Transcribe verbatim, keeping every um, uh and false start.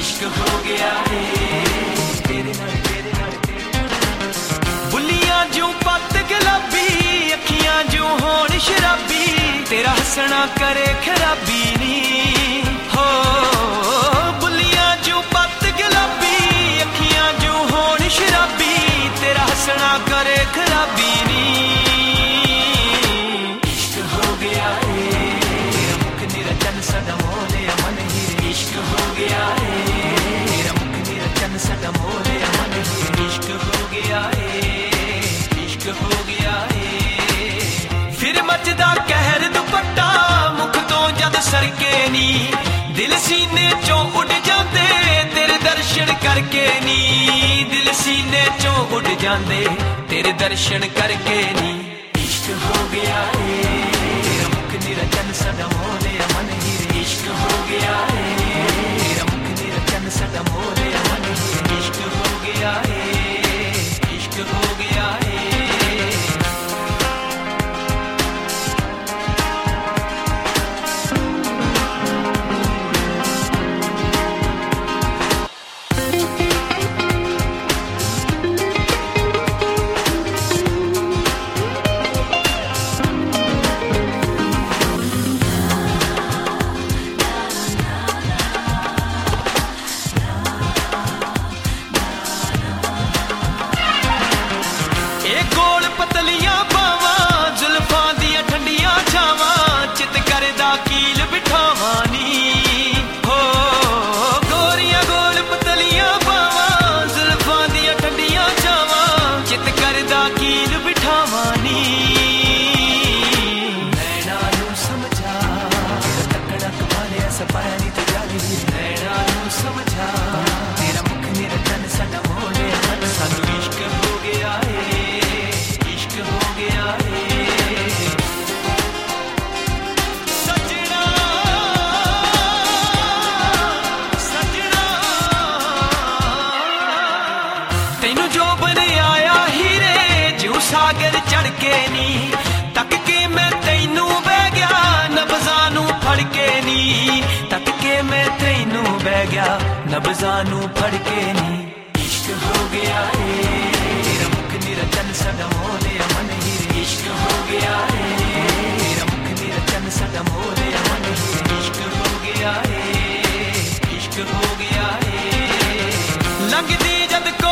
इश्क हो गया है तेरे नाल तेरे नाल बुलियां जू पत्त गुलाबी अखियां जू होण शराबी तेरा हसना करे खराबी नी हो बुलियां जू पत्त गुलाबी अखियां जू होण शराबी तेरा हसना करे खराबी नी इश्क हो गया है तेरा मुख निरंजन सदा मोले मन हीरे इश्क हो गया है तेरा मुख निरंजन सदा मोले मन हीरे इश्क हो गया है इश्क हो गया है फिर मचदा कहर दुपट्टा मुख तो जद सरके नी दिल सीने चों उड़ जांदे तेरे दर्शन करके नी दिल सीने चों उड़ जांदे तेरे दर्शन करके नी इश्क हो गया है तेरा मुख निरंजन सदा मोले मन हीरे इश्क हो गया है तेरा मुख निरंजन सदा मोले मन हीरे इश्क हो गया है इश्क हो गया है सागर चढ़ के नी तक के मैं तैनू बह गया नब्ज़ां फड़ के नी तक के मैं तैनू बह गया नब्ज़ां फड़ के नी इश्क हो गया है तेरा मुख निरंजन सदा मोले मन हीरे इश्क हो गया है तेरा मुख निरंजन सदा मोले मन हीरे इश्क हो गया है इश्क हो गया है लंघदी जद